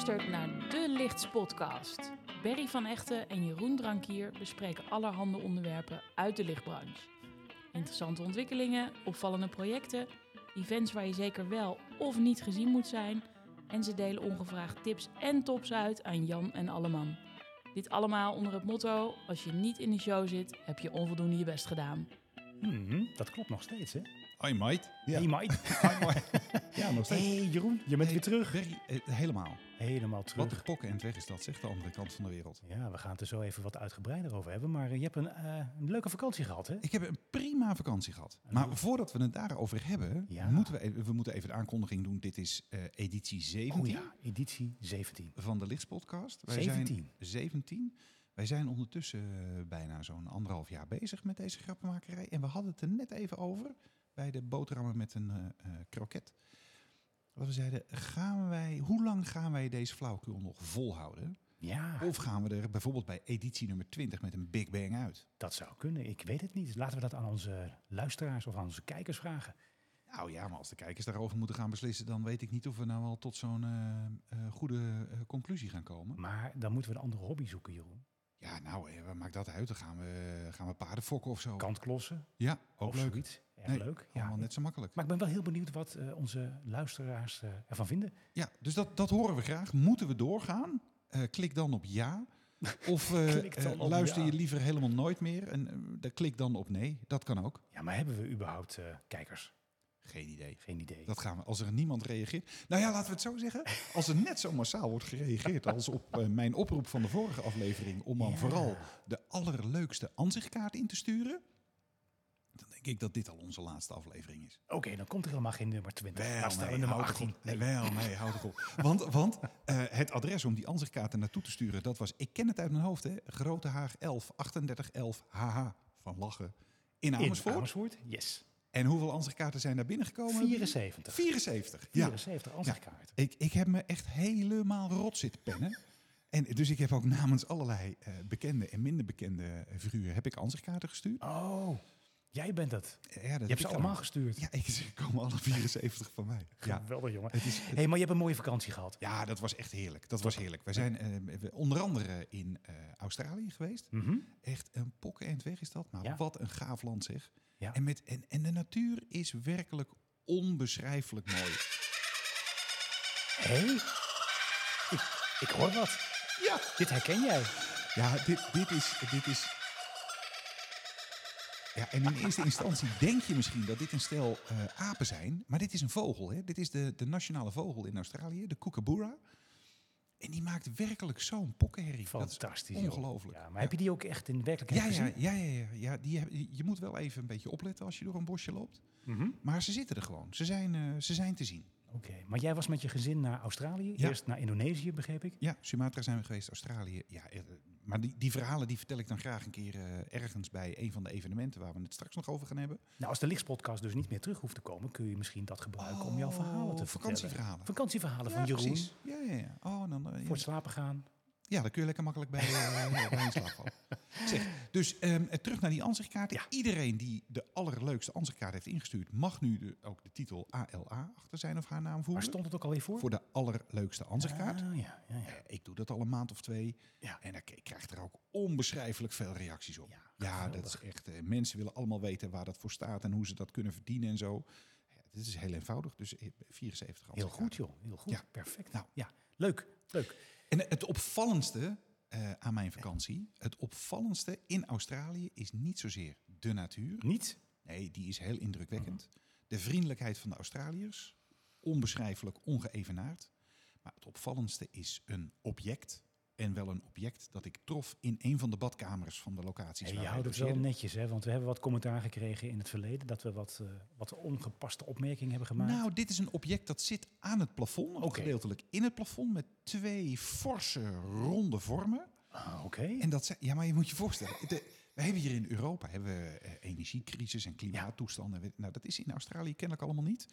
luistert naar De Lichts podcast. Berry van Echten en Jeroen Drankier bespreken allerhande onderwerpen uit de lichtbranche. Interessante ontwikkelingen, opvallende projecten, events waar je zeker wel of niet gezien moet zijn. En ze delen ongevraagd tips en tops uit aan Jan en Alleman. Dit allemaal onder het motto: als je niet in de show zit, heb je onvoldoende je best gedaan. Dat klopt nog steeds, hè? Hoi mate. Ja. Hey Mike. Ja, nog steeds. Hey Jeroen, je bent weer terug. Berry, helemaal. Helemaal terug. Wat de pokken en het weg is dat, zegt de andere kant van de wereld. Ja, we gaan het er zo even wat uitgebreider over hebben. Maar je hebt een leuke vakantie gehad, hè? Ik heb een prima vakantie gehad. Maar voordat we het daarover hebben, Ja. moeten even de aankondiging doen. Dit is editie 17 Oh ja, editie 17. van de Lichtspodcast. 17. Wij zijn ondertussen bijna zo'n 1,5 jaar bezig met deze grappenmakerij. En we hadden het er net even over bij de boterhammen met een kroket. Dat we zeiden, hoe lang gaan wij deze flauwekul nog volhouden? Ja, Of gaan we er bijvoorbeeld bij editie nummer 20 met een Big Bang uit? dat zou kunnen. Ik weet het niet. Laten we dat aan onze luisteraars of aan onze kijkers vragen. Nou ja, maar als de kijkers daarover moeten gaan beslissen, dan weet ik niet of we nou wel tot zo'n goede conclusie gaan komen. Maar dan moeten we een andere hobby zoeken, Jeroen. Ja, nou, wat maakt dat uit? Dan gaan we paarden fokken of zo. Kantklossen Ja, ook of leuk. zoiets. Erg Nee, leuk. Allemaal net zo makkelijk. Maar ik ben wel heel benieuwd wat onze luisteraars ervan vinden. Ja, dus dat horen we graag. Moeten we doorgaan? Klik dan op ja. Of Klik dan op luister ja. je liever helemaal nooit meer? En klik dan op nee. Dat kan ook. Ja, maar hebben we überhaupt kijkers? Geen idee. Geen idee. Dat gaan we, als er niemand reageert. Nou ja, laten we het zo zeggen. Als er net zo massaal wordt gereageerd als op mijn oproep van de vorige aflevering, om dan vooral de allerleukste ansichtkaart in te sturen, dan denk ik dat dit al onze laatste aflevering is. Oké, dan komt er helemaal geen nummer 20. Wel, Laat staan nee, nummer houd 18. toch op. Nee, houd toch op. Want het adres om die ansichtkaarten naartoe te sturen, dat was, ik ken het uit mijn hoofd, hè, Grote Haag 11 3811 HH van Lachen in Amersfoort. In Amersfoort, yes. En hoeveel ansichtkaarten zijn daar binnengekomen? 74. 74, ja. 74 ansichtkaarten. Ik heb me echt helemaal rot zitten pennen. En dus ik heb ook namens allerlei bekende en minder bekende figuren heb ik ansichtkaarten gestuurd. Oh, jij bent het. Ja, Je hebt ze allemaal gestuurd. Ja, ze komen alle 74 van mij. Ja. Geweldig, jongen. Het is, Hey, maar je hebt een mooie vakantie gehad. ja, dat was echt heerlijk. Dat was heerlijk. We zijn onder andere in Australië geweest. Mhm. Echt een pokken en het weg is dat. Maar Ja. wat een gaaf land zeg. Ja. En de natuur is werkelijk onbeschrijfelijk mooi. Hé? Ik hoor wat. Ja, Dit herken jij. ja dit is... Ja, en in eerste instantie denk je misschien dat dit een stel apen zijn. Maar dit is een vogel. Hè? Dit is de nationale vogel in Australië, de kookaburra. En die maakt werkelijk zo'n pokkenherrie. Fantastisch. Dat is joh. ongelooflijk. Ja, maar heb je die ook echt in werkelijkheid gezien? Ja, je moet wel even een beetje opletten als je door een bosje loopt. Mhm. Maar ze zitten er gewoon. Ze zijn te zien. Oké, maar jij was met je gezin naar Australië. Ja. Eerst naar Indonesië, begreep ik. Ja, Sumatra zijn we geweest, Australië. Ja, maar die verhalen die vertel ik dan graag een keer ergens bij een van de evenementen waar we het straks nog over gaan hebben. Nou, als de Lichtspodcast dus niet meer terug hoeft te komen, kun je misschien dat gebruiken om jouw verhalen te vertellen. Vakantieverhalen. Vakantieverhalen Ja, van Jeroen. precies. Ja. Oh, dan, Voor het slapen gaan. ja, dan kun je lekker makkelijk bij in slaap vallen. Zeg, dus terug naar die ansichtkaarten. Ja. Iedereen die de allerleukste ansichtkaart heeft ingestuurd, mag nu ook de titel ALA achter zijn of haar naam voeren. Waar stond het ook alweer voor? Voor de allerleukste ansichtkaart. Ah, ja. Ik doe dat al een maand of 2. Ja. En ik krijg er ook onbeschrijfelijk veel reacties op. Ja, Ja, dat is echt... mensen willen allemaal weten waar dat voor staat en hoe ze dat kunnen verdienen en zo. Ja, dit is heel eenvoudig. Dus 74 Heel ansichtkaarten. goed, joh. Heel goed. Ja. Perfect. Nou. Ja, leuk. En het opvallendste aan mijn vakantie, het opvallendste in Australië is niet zozeer de natuur. Niet? Nee, die is heel indrukwekkend. De vriendelijkheid van de Australiërs, onbeschrijfelijk, ongeëvenaard. Maar het opvallendste is een object. En wel een object dat ik trof in een van de badkamers van de locaties. Hey, waar je wij houdt het wel logeerden. netjes, hè? Want we hebben wat commentaar gekregen in het verleden dat we wat ongepaste opmerkingen hebben gemaakt. Nou, dit is een object dat zit aan het plafond, ook Oké. gedeeltelijk in het plafond, met 2 forse, ronde vormen. Oké. En dat zijn, ja, maar je moet je voorstellen, we hebben hier in Europa energiecrisis en klimaattoestanden. Nou, dat is in Australië kennelijk allemaal niet.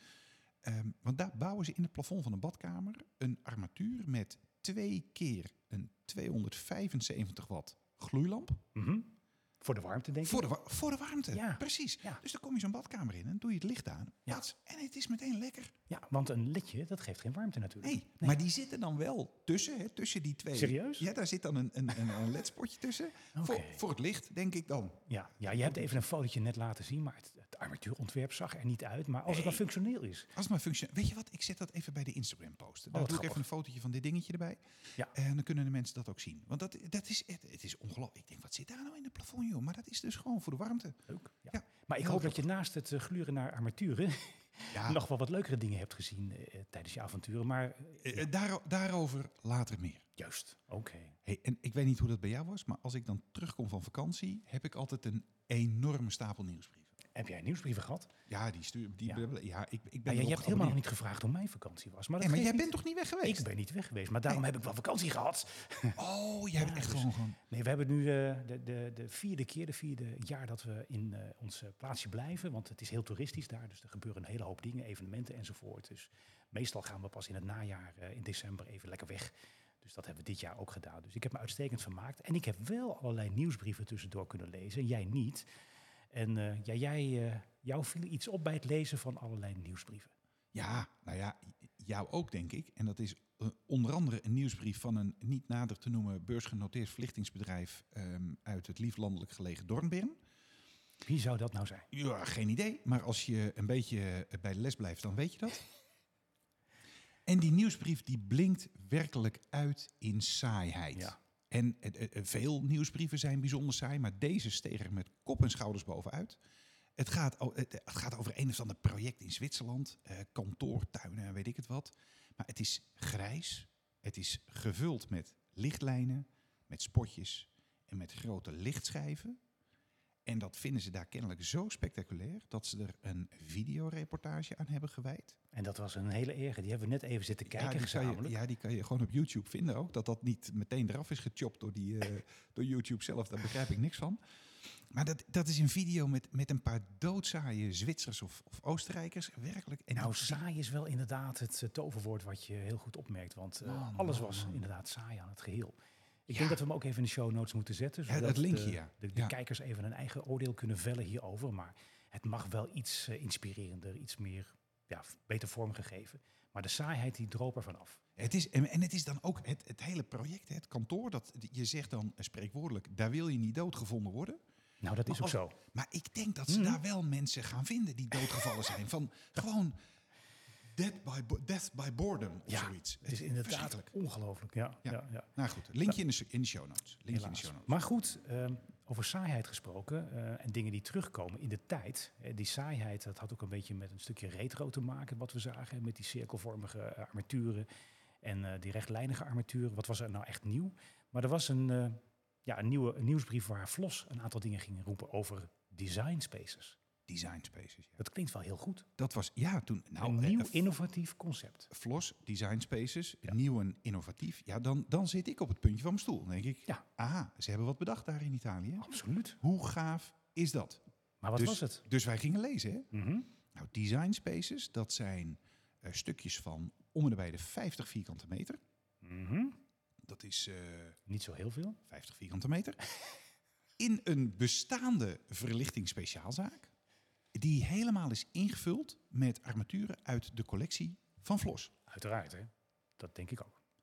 Want daar bouwen ze in het plafond van een badkamer een armatuur met 2 keer een 275 watt gloeilamp. Mhm. Voor de warmte, denk ik. Voor de warmte, Ja. precies. Ja. Dus dan kom je zo'n badkamer in en doe je het licht aan. Ja. En het is meteen lekker. Ja, want een ledje, dat geeft geen warmte natuurlijk. Nee, maar die zitten dan wel tussen die twee. Serieus? Ja, daar zit dan een ledspotje tussen. Oké. Voor het licht, denk ik dan. Ja, je hebt even een fotootje net laten zien, maar het armatuurontwerp zag er niet uit. Maar als het dan functioneel is. Als het maar functioneert. Weet je wat, ik zet dat even bij de Instagram posten. Dan wat doe ik grappig. even een fotootje van dit dingetje erbij. Ja. En dan kunnen de mensen dat ook zien. Want het is ongelooflijk. Ik denk, wat zit daar nou in het plafond, joh? Maar dat is dus gewoon voor de warmte. Leuk. Ja. Ja, Maar ik heel hoop dat je naast het gluren naar armaturen Ja, nog wel wat leukere dingen hebt gezien tijdens je avonturen. Maar daarover later meer. juist, oké. Hey, en ik weet niet hoe dat bij jou was, maar als ik dan terugkom van vakantie, heb ik altijd een enorme stapel nieuwsbrieven. Heb jij nieuwsbrieven gehad? Ja, ik ben Ja, erop je hebt helemaal nog geabonneerd. niet gevraagd hoe mijn vakantie was. Maar, dat Nee, maar geeft jij niet. bent toch niet weg geweest? Ik ben niet weg geweest, maar daarom heb ik wel vakantie gehad. Oh, jij hebt echt dus- gewoon... Nee, we hebben nu de vierde jaar dat we in ons plaatsje blijven. Want het is heel toeristisch daar, dus er gebeuren een hele hoop dingen, evenementen enzovoort. Dus meestal gaan we pas in het najaar, in december, even lekker weg. Dus dat hebben we dit jaar ook gedaan. Dus ik heb me uitstekend vermaakt. En ik heb wel allerlei nieuwsbrieven tussendoor kunnen lezen, jij niet. En jou viel iets op bij het lezen van allerlei nieuwsbrieven. Ja, nou ja, jou ook denk ik. En dat is onder andere een nieuwsbrief van een niet nader te noemen beursgenoteerd verlichtingsbedrijf uit het lieflandelijk gelegen Dornbirn. Wie zou dat nou zijn? Ja, geen idee. Maar als je een beetje bij de les blijft, dan weet je dat. En die nieuwsbrief die blinkt werkelijk uit in saaiheid. Ja. En veel nieuwsbrieven zijn bijzonder saai, maar deze steeg er met kop en schouders bovenuit. Het gaat over een of ander project in Zwitserland, kantoortuinen en weet ik het wat. Maar het is grijs, het is gevuld met lichtlijnen, met spotjes en met grote lichtschijven. En dat vinden ze daar kennelijk zo spectaculair dat ze er een videoreportage aan hebben gewijd. En dat was een hele erge. Die hebben we net even zitten kijken gezamenlijk. Die kan je gewoon op YouTube vinden ook. Dat niet meteen eraf is gechopt door YouTube zelf, daar begrijp ik niks van. Maar dat is een video met een paar doodzaaie Zwitsers of Oostenrijkers. Werkelijk. En Nou, saai is wel inderdaad het toverwoord wat je heel goed opmerkt. Want alles was inderdaad saai aan het geheel. Ik denk dat we hem ook even in de show notes moeten zetten. Zodat het linkje, de kijkers even een eigen oordeel kunnen vellen hierover. Maar het mag wel iets inspirerender, iets meer, beter vormgegeven. Maar de saaiheid die droop er vanaf. Het is dan ook het hele project, het kantoor. Je zegt dan spreekwoordelijk, daar wil je niet doodgevonden worden. Nou, dat is ook zo. Maar ik denk dat ze daar wel mensen gaan vinden die doodgevallen zijn. Van gewoon death by boredom of zoiets. Het is inderdaad ongelooflijk. Ja. Nou goed, linkje in de show notes. Maar goed, over saaiheid gesproken en dingen die terugkomen in de tijd. Die saaiheid, dat had ook een beetje met een stukje retro te maken, wat we zagen. Met die cirkelvormige armaturen en die rechtlijnige armaturen. Wat was er nou echt nieuw? Maar er was een nieuwsbrief waar Flos een aantal dingen ging roepen over design spaces. Design spaces, ja. Dat klinkt wel heel goed. Dat was, toen... een nieuw innovatief concept. Flos, design spaces, nieuw en innovatief. Ja, dan zit ik op het puntje van mijn stoel. Dan denk ik, aha, ze hebben wat bedacht daar in Italië. Absoluut. Hoe gaaf is dat? Maar wat was het? Dus wij gingen lezen, hè? Mm-hmm. Nou, design spaces, dat zijn stukjes van om en bij de 50 vierkante meter. Mm-hmm. Dat is... Niet zo heel veel. 50 vierkante meter. In een bestaande verlichtingsspeciaalzaak. Die helemaal is ingevuld met armaturen uit de collectie van Flos. Uiteraard, hè? Dat denk ik ook.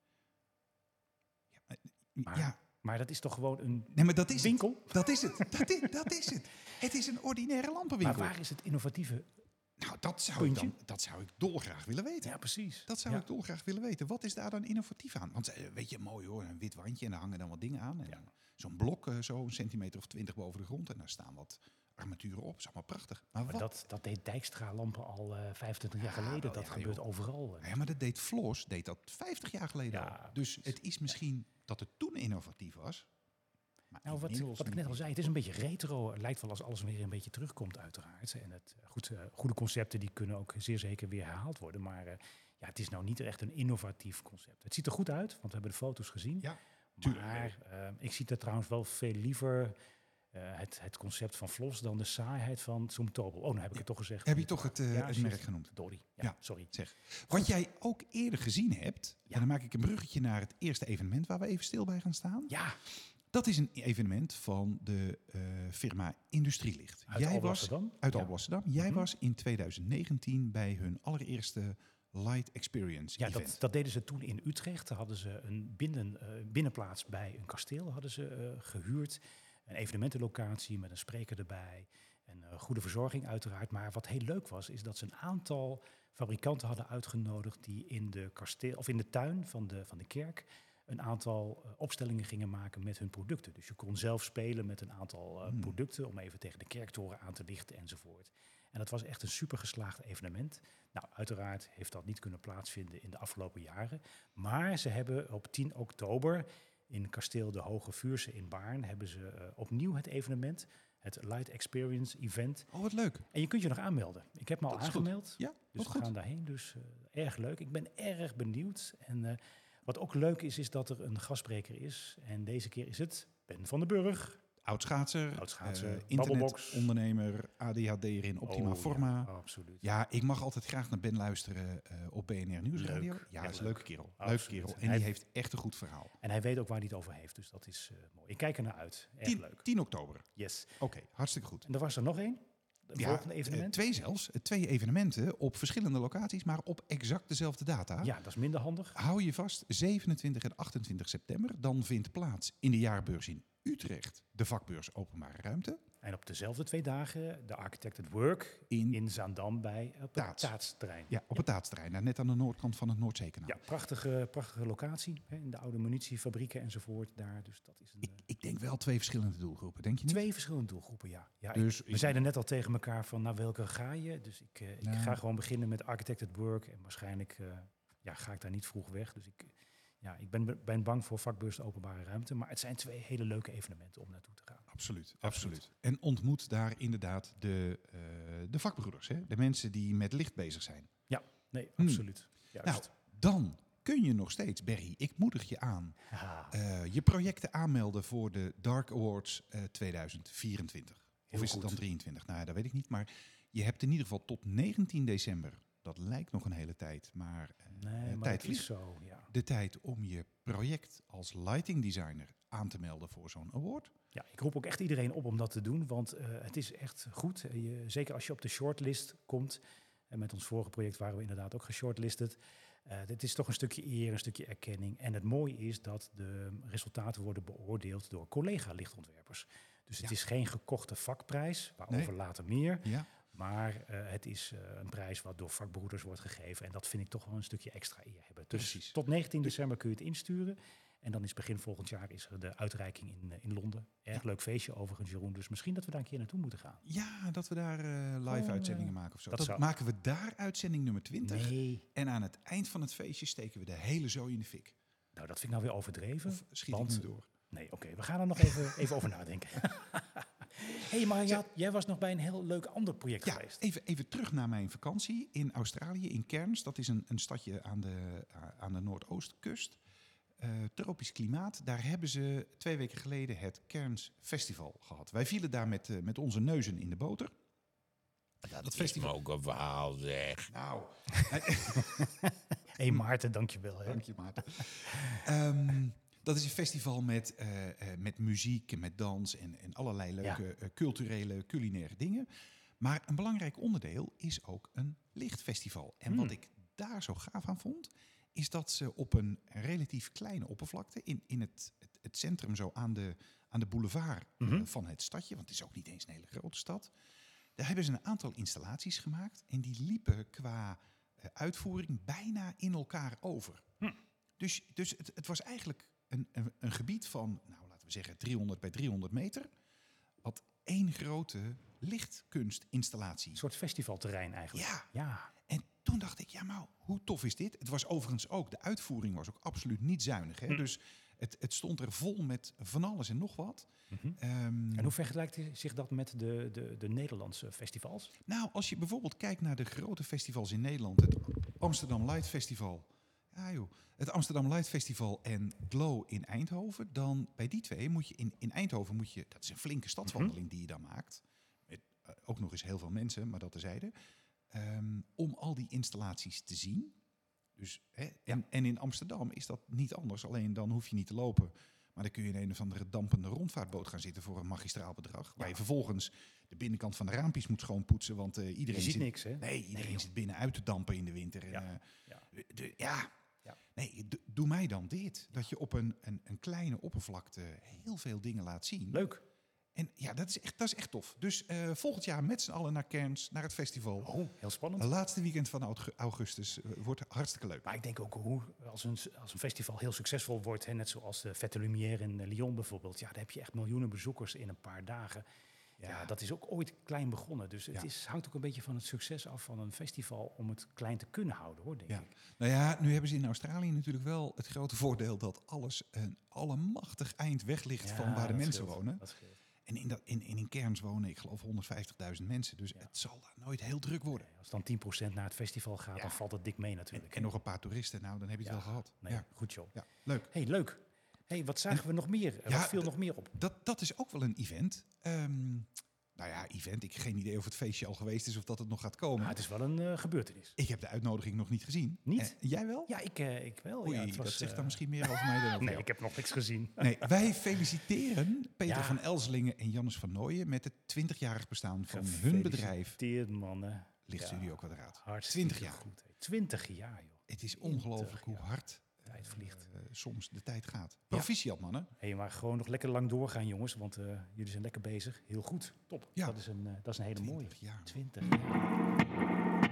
Ja, maar dat is toch gewoon een winkel? Dat is het. Dat is het. Het is een ordinaire lampenwinkel. Maar waar is het innovatieve? Nou, dat zou ik dolgraag willen weten. Ja, precies. Dat zou ik dolgraag willen weten. Wat is daar dan innovatief aan? Want weet je, mooi hoor, een wit wandje en daar hangen dan wat dingen aan. En zo'n blok, zo'n centimeter of 20 boven de grond. En daar staan wat armaturen op. Dat is allemaal prachtig. Maar dat deed Dijkstra-lampen al 25 jaar geleden. Dat gebeurt overal. Ja, maar dat deed Flos, deed dat 50 jaar geleden al. Dus het is misschien dat het toen innovatief was. Nou, wat ik net al zei, het is een beetje retro. Het lijkt wel als alles weer een beetje terugkomt uiteraard. En goede concepten die kunnen ook zeer zeker weer herhaald worden. Maar het is nou niet echt een innovatief concept. Het ziet er goed uit, want we hebben de foto's gezien. Ja, maar ik zie er trouwens wel veel liever het concept van Flos dan de saaiheid van Zumtobel. Oh, nou heb ik het toch gezegd. Heb je toch het merk genoemd? Sorry. Sorry. Zeg. Wat jij ook eerder gezien hebt, en dan maak ik een bruggetje naar het eerste evenement waar we even stil bij gaan staan. Ja. Dat is een evenement van de firma Industrielicht. Uit Alblasserdam? Uit Alblasserdam. Jij was in 2019 bij hun allereerste Light Experience event. Dat deden ze toen in Utrecht. Daar hadden ze een binnenplaats bij een kasteel hadden ze, gehuurd. Een evenementenlocatie met een spreker erbij. En goede verzorging uiteraard. Maar wat heel leuk was, is dat ze een aantal fabrikanten hadden uitgenodigd die in de tuin van de kerk een aantal opstellingen gingen maken met hun producten. Dus je kon zelf spelen met een aantal producten om even tegen de kerktoren aan te lichten enzovoort. En dat was echt een super geslaagd evenement. Nou, uiteraard heeft dat niet kunnen plaatsvinden in de afgelopen jaren. Maar ze hebben op 10 oktober in kasteel De Hoge Vuursche in Baarn hebben ze opnieuw het evenement, het Light Experience Event. Oh, wat leuk. En je kunt je nog aanmelden. Ik heb me al aangemeld. Ja, dus we gaan daarheen. Dus erg leuk. Ik ben erg benieuwd. En wat ook leuk is dat er een gastspreker is. En deze keer is het Ben van den Burg. Oud-schaatser, Babbelbox, ondernemer, ADHD'er in optima forma. Ja, absoluut. Ja, ik mag altijd graag naar Ben luisteren op BNR Nieuwsradio. Leuk, Ja, dat is een leuke kerel. Absoluut. Leuke kerel. En die heeft echt een goed verhaal. En hij weet ook waar hij het over heeft. Dus dat is mooi. Ik kijk er naar uit. Erg leuk. 10 oktober. Yes. Oké, hartstikke goed. En er was er nog één. Het volgende evenement. 2 zelfs. 2 evenementen op verschillende locaties, maar op exact dezelfde data. Ja, dat is minder handig. Hou je vast, 27 en 28 september. Dan vindt plaats in de jaarbeurs in Utrecht de vakbeurs Openbare Ruimte. En op dezelfde 2 dagen de Architect at Work in Zaandam op het Taatsterrein. Ja, op het Taatsterrein, net aan de noordkant van het Noordzeekanaal. Ja, prachtige locatie. Hè, in de oude munitiefabrieken enzovoort daar. Dus dat is ik denk wel 2 verschillende doelgroepen, denk je niet? 2 verschillende doelgroepen, ja. Dus we zeiden net al tegen elkaar van, naar welke ga je? Dus ik ga gewoon beginnen met Architect at Work. En waarschijnlijk ga ik daar niet vroeg weg. Dus ik ben bang voor vakbeurs Openbare Ruimte. Maar het zijn 2 hele leuke evenementen om naartoe te gaan. Absoluut. En ontmoet daar inderdaad de vakbroeders. Hè? De mensen die met licht bezig zijn. Ja, nee, absoluut. Juist. Nou, dan kun je nog steeds, Berry, ik moedig je aan, je projecten aanmelden voor de Dark Awards 2024. Of is het dan 23? Nou, dat weet ik niet. Maar je hebt in ieder geval tot 19 december... Dat lijkt nog een hele tijd, maar tijd vliegt. Zo, ja. De tijd om je project als lighting designer aan te melden voor zo'n award. Ja, ik roep ook echt iedereen op om dat te doen, want het is echt goed. Zeker als je op de shortlist komt. En met ons vorige project waren we inderdaad ook geshortlisted. Het is toch een stukje eer, een stukje erkenning. En het mooie is dat de resultaten worden beoordeeld door collega-lichtontwerpers. Dus het is geen gekochte vakprijs, waarover later meer. Ja. Maar het is een prijs wat door vakbroeders wordt gegeven. En dat vind ik toch wel een stukje extra eer hebben. Dus precies. Tot 19 december kun je het insturen. En dan is begin volgend jaar is er de uitreiking in Londen. Erg leuk feestje overigens, Jeroen. Dus misschien dat we daar een keer naartoe moeten gaan. Ja, dat we daar live uitzendingen maken of zo. Dat maken we daar uitzending nummer 20. Nee. En aan het eind van het feestje steken we de hele zooi in de fik. Nou, dat vind ik nou weer overdreven. Of schiet ik nu door? Nee, oké. We gaan er nog even over nadenken. Maar jij was nog bij een heel leuk ander project geweest. Even terug naar mijn vakantie in Australië, in Cairns. Dat is een stadje aan de Noordoostkust. Tropisch klimaat. Daar hebben ze 2 weken geleden het Cairns Festival gehad. Wij vielen daar met onze neuzen in de boter. Ja, dat festival ook een verhaal, zeg. Nou. Maarten, dankjewel. Hè. Dank je, Maarten. Dat is een festival met muziek en met dans en allerlei leuke culturele, culinaire dingen. Maar een belangrijk onderdeel is ook een lichtfestival. En wat ik daar zo gaaf aan vond, is dat ze op een relatief kleine oppervlakte in het centrum, zo aan de boulevard van het stadje, want het is ook niet eens een hele grote stad, daar hebben ze een aantal installaties gemaakt en die liepen qua uitvoering bijna in elkaar over. Dus het was eigenlijk een gebied van, nou, laten we zeggen 300 bij 300 meter, wat 1 grote lichtkunstinstallatie. Een soort festivalterrein eigenlijk. Ja. En toen dacht ik, maar hoe tof is dit? Het was overigens ook, de uitvoering was ook absoluut niet zuinig. Hè? Dus het stond er vol met van alles en nog wat. En hoe vergelijkt zich dat met de Nederlandse festivals? Nou, als je bijvoorbeeld kijkt naar de grote festivals in Nederland, het Amsterdam Light Festival. Ja joh, het Amsterdam Light Festival en Glow in Eindhoven. Dan bij die 2 moet je in Eindhoven, dat is een flinke stadswandeling die je dan maakt. Met ook nog eens heel veel mensen, maar dat terzijde. Om al die installaties te zien. Dus, en in Amsterdam is dat niet anders. Alleen dan hoef je niet te lopen. Maar dan kun je in een of andere dampende rondvaartboot gaan zitten voor een magistraal bedrag. Waar je vervolgens de binnenkant van de raampjes moet schoonpoetsen. Want iedereen ziet niks, hè? Nee, iedereen zit binnen uit te dampen in de winter. En, Ja. Nee, doe mij dan dit. Dat je op een kleine oppervlakte heel veel dingen laat zien. Leuk. En ja, dat is echt tof. Dus volgend jaar met z'n allen naar Cairns, naar het festival. Oh, heel spannend. Het laatste weekend van augustus wordt hartstikke leuk. Maar ik denk ook als een festival heel succesvol wordt, hè, net zoals de Fête Lumière in Lyon bijvoorbeeld, dan heb je echt miljoenen bezoekers in een paar dagen. Ja, dat is ook ooit klein begonnen. Dus het hangt ook een beetje van het succes af van een festival om het klein te kunnen houden, hoor, denk ik. Nou ja, nu hebben ze in Australië natuurlijk wel het grote voordeel dat alles een allemachtig eind weg ligt van waar de mensen wonen. Dat scheelt. En in Cairns wonen, ik geloof, 150.000 mensen. Dus het zal daar nooit heel druk worden. Nee, als dan 10% naar het festival gaat, dan valt het dik mee natuurlijk. En nog een paar toeristen, nou, dan heb je het wel gehad. Nee, goed joh. Ja, leuk. Hey, leuk. Hey, wat zagen we nog meer? Wat viel nog meer op? Dat is ook wel een event. Event. Ik heb geen idee of het feestje al geweest is of dat het nog gaat komen. Maar het is wel een gebeurtenis. Ik heb de uitnodiging nog niet gezien. Niet? Jij wel? Ja, ik wel. Oei, het was, dat zegt dan misschien meer over mij dan over Nee, jou. ik heb nog niks gezien. Nee, wij feliciteren Peter van Elselingen en Jannes van Nooijen met het 20-jarig bestaan van hun bedrijf. Gefeliciteerd, mannen. Lichtstudio Kwadraat. Hartstikke 20 jaar. goed. 20 jaar, joh. Het is ongelooflijk hoe hard Tijd vliegt. soms de tijd gaat. Proficiat, mannen. Hey, maar gewoon nog lekker lang doorgaan, jongens. Want jullie zijn lekker bezig. Heel goed. Top. Ja. Dat is een hele mooie. 20 jaar. 20 jaar.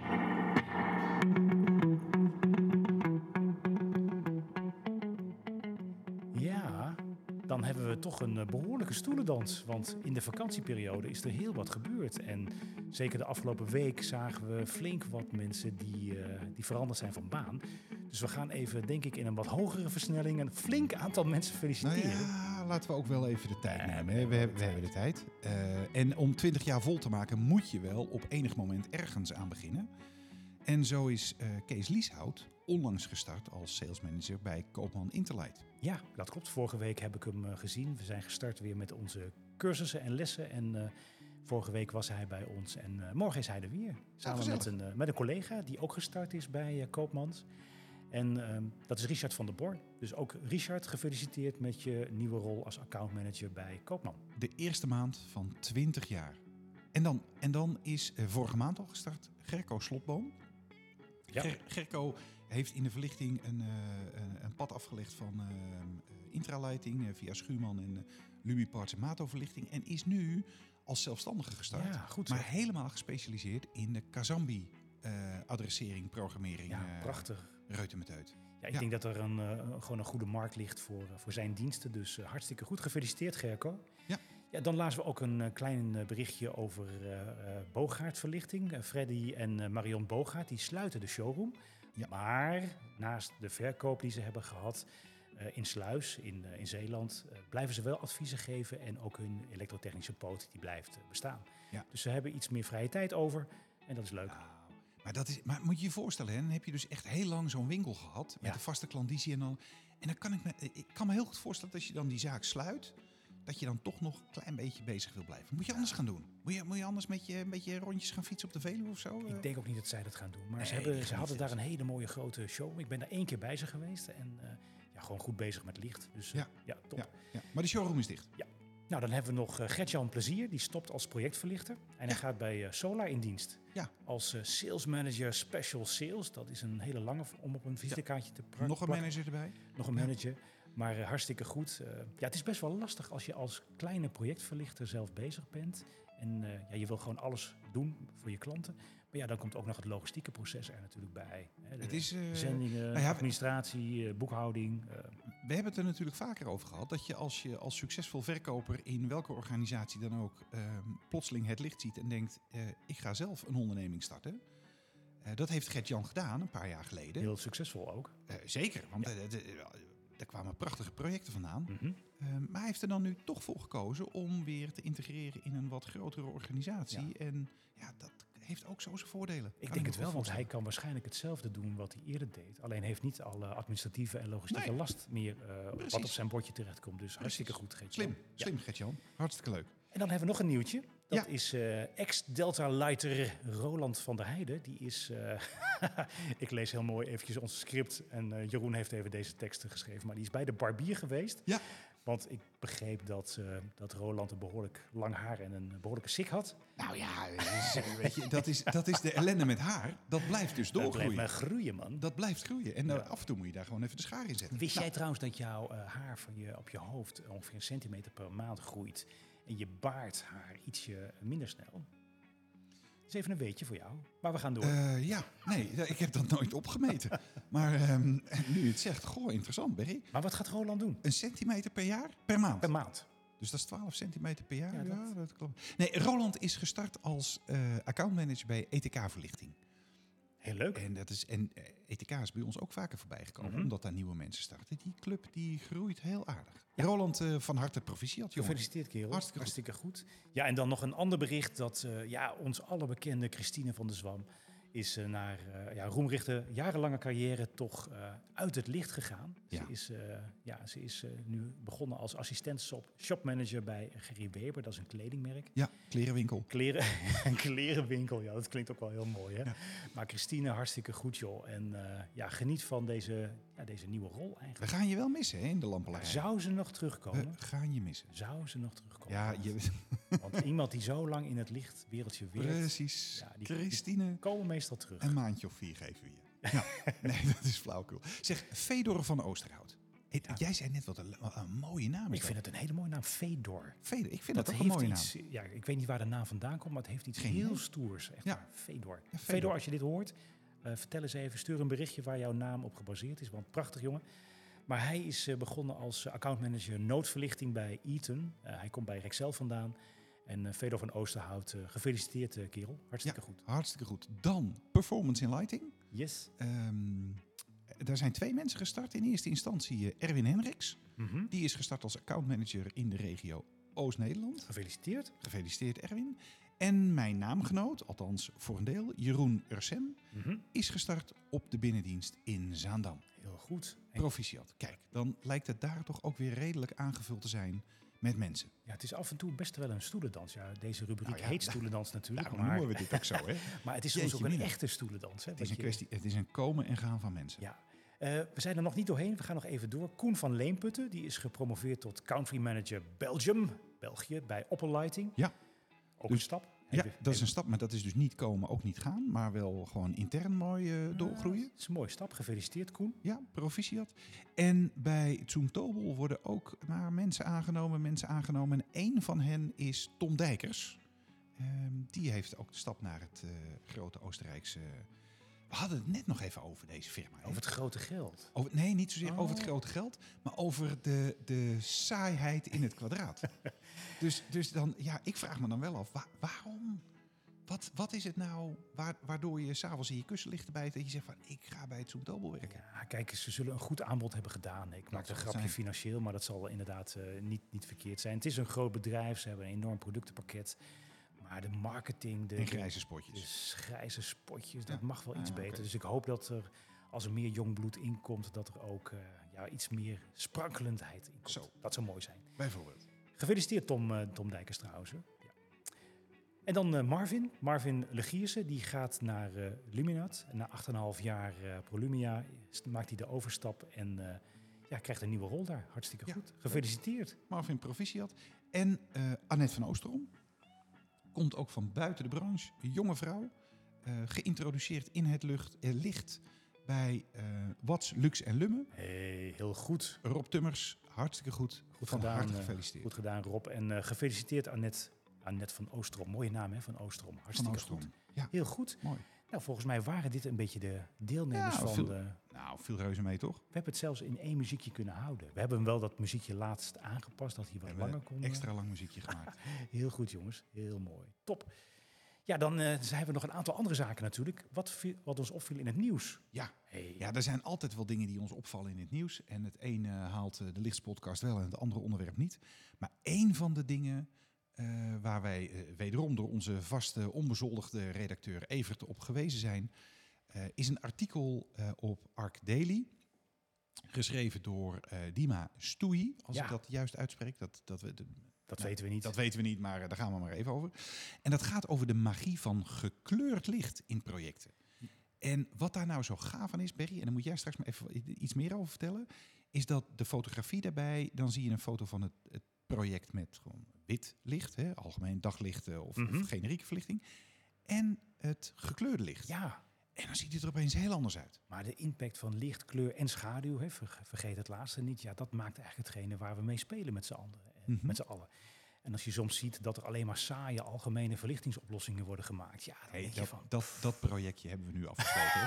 Ja, dan hebben we toch een behoorlijke stoelendans. Want in de vakantieperiode is er heel wat gebeurd. En zeker de afgelopen week zagen we flink wat mensen die veranderd zijn van baan. Dus we gaan even, denk ik, in een wat hogere versnelling een flink aantal mensen feliciteren. Nou ja, laten we ook wel even de tijd nemen. Hè. We hebben de tijd. En om 20 jaar vol te maken moet je wel op enig moment ergens aan beginnen. En zo is Kees Lieshout onlangs gestart als salesmanager bij Koopman Interlight. Ja, dat klopt. Vorige week heb ik hem gezien. We zijn gestart weer met onze cursussen en lessen. En vorige week was hij bij ons. En morgen is hij er weer. Samen met een collega die ook gestart is bij Koopmans. En dat is Richard van der Born. Dus ook Richard, gefeliciteerd met je nieuwe rol als accountmanager bij Koopman. De eerste maand van 20 jaar. En dan is vorige maand al gestart Gerco Slotboom. Ja. Gerco heeft in de verlichting een pad afgelegd van intralighting via Schuurman en Lumiparts en Mato verlichting. En is nu als zelfstandige gestart. Ja, goed zo. Maar helemaal gespecialiseerd in de Kazambi adressering, programmering. Ja, prachtig. Reuten met uit. Ja, ik denk dat er gewoon een goede markt ligt voor zijn diensten. Dus hartstikke goed. Gefeliciteerd, Gerco. Ja. Ja, dan lazen we ook een klein berichtje over Bogaert Verlichting. Freddy en Marion Bogaert, die sluiten de showroom. Ja. Maar naast de verkoop die ze hebben gehad in Sluis, in Zeeland, blijven ze wel adviezen geven. En ook hun elektrotechnische poot, die blijft bestaan. Ja. Dus ze hebben iets meer vrije tijd over. En dat is leuk. Maar moet je je voorstellen, hè, dan heb je dus echt heel lang zo'n winkel gehad met de vaste klandizie en dan. En dan ik kan me heel goed voorstellen dat als je dan die zaak sluit, dat je dan toch nog een klein beetje bezig wil blijven. Moet je anders gaan doen? Moet je anders met je een beetje rondjes gaan fietsen op de Veluwe of zo? Ik denk ook niet dat zij dat gaan doen. Maar ze hadden daar een hele mooie grote show. Ik ben daar 1 keer bij ze geweest en gewoon goed bezig met licht. Dus top. Ja. Maar de showroom is dicht. Ja. Nou, dan hebben we nog Gert-Jan Plezier. Die stopt als projectverlichter. En hij gaat bij Solar in dienst. Ja. Als sales manager special sales. Dat is een hele lange om op een visitekaartje te plakken. Nog een manager erbij? Nog een manager. Maar hartstikke goed. Het is best wel lastig als je als kleine projectverlichter zelf bezig bent. En je wil gewoon alles doen voor je klanten. Maar ja, dan komt ook nog het logistieke proces er natuurlijk bij. Hè. Het is zendingen, administratie, boekhouding. We hebben het er natuurlijk vaker over gehad. Dat je als succesvol verkoper in welke organisatie dan ook plotseling het licht ziet en denkt, ik ga zelf een onderneming starten. Dat heeft Gert-Jan gedaan een paar jaar geleden. Heel succesvol ook. Zeker, want daar kwamen prachtige projecten vandaan. Mm-hmm. Maar hij heeft er dan nu toch voor gekozen om weer te integreren in een wat grotere organisatie. Ja. En ja, dat heeft ook zo zijn voordelen. Ik denk het wel, want hij kan waarschijnlijk hetzelfde doen wat hij eerder deed. Alleen heeft niet alle administratieve en logistieke last meer wat op zijn bordje terechtkomt. Dus hartstikke goed, Gert-Jan. Slim Gert-Jan. Hartstikke leuk. En dan hebben we nog een nieuwtje. Dat is ex-Delta-lighter Roland van der Heijden. Die is, ik lees heel mooi eventjes ons script. En Jeroen heeft even deze teksten geschreven. Maar die is bij de barbier geweest. Ja. Want ik begreep dat Roland een behoorlijk lang haar en een behoorlijke sik had. Nou ja, weet je, dat is de ellende met haar. Dat blijft dus doorgroeien. Dat blijft maar groeien, man. Dat blijft groeien. En af en toe moet je daar gewoon even de schaar in zetten. Wist jij trouwens dat jouw haar op je hoofd ongeveer 1 centimeter per maand groeit? En je baardhaar ietsje minder snel? Dat is even een weetje voor jou. Maar we gaan door. Ik heb dat nooit opgemeten. Maar nu je het zegt, interessant, Berry. Maar wat gaat Roland doen? 1 centimeter per jaar? Per maand? Per maand. Dus dat is 12 centimeter per jaar? Ja, dat klopt. Nee, Roland is gestart als accountmanager bij ETK-verlichting. Heel leuk. En ETK is bij ons ook vaker voorbij gekomen, omdat daar nieuwe mensen starten. Die club die groeit heel aardig. Ja. Roland, van harte proficiat, jongen. Gefeliciteerd, kerel. Hartstikke goed. Ja, en dan nog een ander bericht dat ons allerbekende Christine van der Zwam is naar roemrichte jarenlange carrière toch uit het licht gegaan. Ja. Ze is nu begonnen als assistent shopmanager bij Gerry Weber. Dat is een kledingmerk. Ja, klerenwinkel. Een klerenwinkel, ja, dat klinkt ook wel heel mooi. Hè? Ja. Maar Christine, hartstikke goed, joh. En geniet van deze nieuwe rol eigenlijk. We gaan je wel missen, hè, in de lampelarij. Zou ze nog terugkomen? We gaan je missen. Zou ze nog terugkomen? Ja, want iemand die zo lang in het lichtwereldje werkt. Precies. Ja, Christine. Komen meestal terug. Een maandje of 4 geven we je. Ja. Nee, dat is flauwkul. Zeg, Fedor van Oosterhout. Jij zei net wat een mooie naam is. Ik vind het een hele mooie naam, Fedor. Fedor, ik vind dat ook een mooie naam. Ja, ik weet niet waar de naam vandaan komt, maar het heeft iets heel stoers. Echt waar. Fedor. Ja, Fedor, als je dit hoort, vertel eens even, stuur een berichtje waar jouw naam op gebaseerd is. Want prachtig, jongen. Maar hij is begonnen als accountmanager noodverlichting bij Eaton. Hij komt bij Rexel vandaan. En Fedor van Oosterhout, gefeliciteerd kerel. Hartstikke goed. Hartstikke goed. Dan Performance in Lighting. Yes. Daar zijn 2 mensen gestart. In eerste instantie Erwin Henriks. Mm-hmm. Die is gestart als accountmanager in de regio Oost-Nederland. Gefeliciteerd. Gefeliciteerd, Erwin. En mijn naamgenoot, althans voor een deel, Jeroen Ursem, is gestart op de binnendienst in Zaandam. Heel goed. Proficiat. Kijk, dan lijkt het daar toch ook weer redelijk aangevuld te zijn met mensen. Ja, het is af en toe best wel een stoelendans. Ja, deze rubriek heet stoelendans natuurlijk. Daarom noemen we dit ook zo, hè? Maar het is soms ook een echte stoelendans. Hè, het is een komen en gaan van mensen. Ja. We zijn er nog niet doorheen. We gaan nog even door. Koen van Leemputten, die is gepromoveerd tot country manager België, bij Opperlighting. Ja. Ook een stap. Dat is een stap, maar dat is dus niet komen, ook niet gaan. Maar wel gewoon intern mooi doorgroeien. Dat is een mooie stap. Gefeliciteerd, Koen. Ja, proficiat. En bij Zoomtobel worden ook mensen aangenomen. En één van hen is Tom Dijkers. Die heeft ook de stap naar het grote Oostenrijkse... We hadden het net nog even over deze firma. Over het grote geld? Nee, niet zozeer over het grote geld, maar over de saaiheid in het kwadraat. dus dan, ja, ik vraag me dan wel af, waarom? Wat is het nou waardoor je s'avonds in je kussen ligt te bijten dat je zegt van, ik ga bij het Zoomtobel werken? Ja, kijk, ze zullen een goed aanbod hebben gedaan. Ik maak een grapje financieel, maar dat zal inderdaad niet verkeerd zijn. Het is een groot bedrijf, ze hebben een enorm productenpakket. Maar de marketing... En grijze spotjes. De grijze spotjes, dat mag wel iets beter. Okay. Dus ik hoop dat als er meer jong bloed inkomt, dat er ook iets meer sprankelendheid in komt. Zo. Dat zou mooi zijn. Bijvoorbeeld. Gefeliciteerd Tom Dijkers trouwens. Ja. En dan Marvin Legiersen, die gaat naar Luminat. Na 8,5 jaar Prolumia maakt hij de overstap en krijgt een nieuwe rol daar. Hartstikke goed. Gefeliciteerd. Marvin proficiat. En Annette van Oosterom. Komt ook van buiten de branche. Een jonge vrouw. Geïntroduceerd in het licht bij Watts, Lux en Lumme. Hey, heel goed. Rob Tummers, hartstikke goed. Van harte gefeliciteerd. Goed gedaan, Rob. En gefeliciteerd Annette van Oosterom. Mooie naam, hè, van Oosterom. Hartstikke goed. Ja. Heel goed. Mooi. Nou, volgens mij waren dit een beetje de deelnemers van... veel reuze mee, toch? We hebben het zelfs in 1 muziekje kunnen houden. We hebben wel dat muziekje laatst aangepast, dat hij wat langer kon. Extra lang muziekje gemaakt. Heel goed, jongens. Heel mooi. Top. Ja, dan hebben we nog een aantal andere zaken natuurlijk. Wat ons opviel in het nieuws. Ja. Ja, er zijn altijd wel dingen die ons opvallen in het nieuws. En het ene haalt de Lichtspodcast wel en het andere onderwerp niet. Maar één van de dingen... waar wij wederom door onze vaste onbezoldigde redacteur Evert op gewezen zijn, is een artikel op Arc Daily, geschreven door Dima Stoei, als ik dat juist uitspreek. Dat weten we niet. Dat weten we niet, maar daar gaan we maar even over. En dat gaat over de magie van gekleurd licht in projecten. En wat daar nou zo gaaf aan is, Berry, en daar moet jij straks maar even iets meer over vertellen, is dat de fotografie daarbij, dan zie je een foto van het project met gewoon wit licht, hè, algemeen daglicht of generieke verlichting, en het gekleurde licht. Ja. En dan ziet het er opeens heel anders uit. Maar de impact van licht, kleur en schaduw, hè, vergeet het laatste niet. Ja, dat maakt eigenlijk hetgene waar we mee spelen met z'n allen. En als je soms ziet dat er alleen maar saaie algemene verlichtingsoplossingen worden gemaakt. Ja, dan denk je van... Dat projectje hebben we nu afgesloten.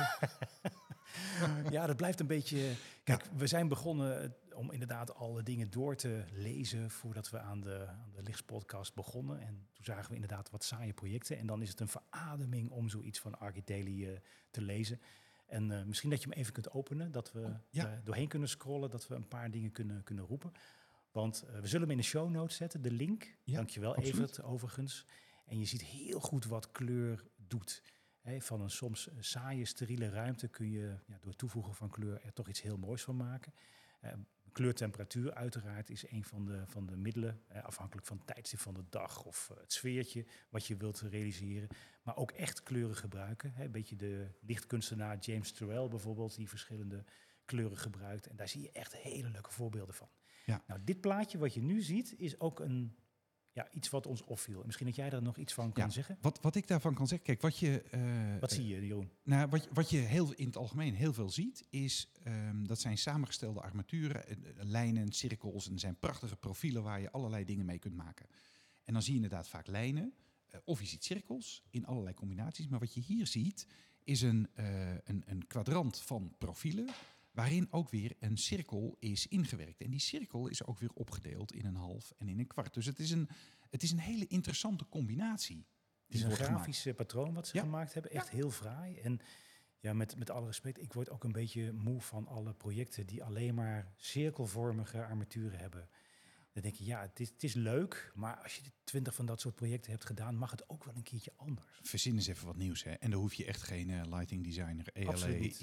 Hè? Ja, dat blijft een beetje... Kijk, we zijn begonnen om inderdaad alle dingen door te lezen voordat we aan de Lichtspodcast begonnen. En toen zagen we inderdaad wat saaie projecten. En dan is het een verademing om zoiets van Archidaily te lezen. En misschien dat je hem even kunt openen, dat we doorheen kunnen scrollen, dat we een paar dingen kunnen roepen. Want we zullen hem in de show notes zetten, de link. Ja, dankjewel Evert, overigens. En je ziet heel goed wat kleur doet. Van een soms saaie, steriele ruimte kun je door het toevoegen van kleur er toch iets heel moois van maken. Kleurtemperatuur uiteraard is een van de middelen, afhankelijk van het tijdstip van de dag of het sfeertje wat je wilt realiseren. Maar ook echt kleuren gebruiken. Een beetje de lichtkunstenaar James Turrell bijvoorbeeld, die verschillende kleuren gebruikt. En daar zie je echt hele leuke voorbeelden van. Ja. Nou, dit plaatje wat je nu ziet is ook iets wat ons opviel. Misschien dat jij daar nog iets van kan zeggen? Wat ik daarvan kan zeggen, kijk, wat zie je, Jeroen? Nou, wat je in het algemeen heel veel ziet, is dat zijn samengestelde armaturen, lijnen, cirkels. En er zijn prachtige profielen waar je allerlei dingen mee kunt maken. En dan zie je inderdaad vaak lijnen, of je ziet cirkels in allerlei combinaties. Maar wat je hier ziet, is een kwadrant van profielen, waarin ook weer een cirkel is ingewerkt. En die cirkel is ook weer opgedeeld in een half en in een kwart. Dus het is een hele interessante combinatie. Het is een grafisch patroon wat ze gemaakt hebben. Echt heel fraai. En ja, met alle respect, ik word ook een beetje moe van alle projecten die alleen maar cirkelvormige armaturen hebben. Dan denk je, ja, het is leuk, maar als je 20 van dat soort projecten hebt gedaan, mag het ook wel een keertje anders. Verzin eens even wat nieuws, hè. En daar hoef je echt geen lighting designer, ELA,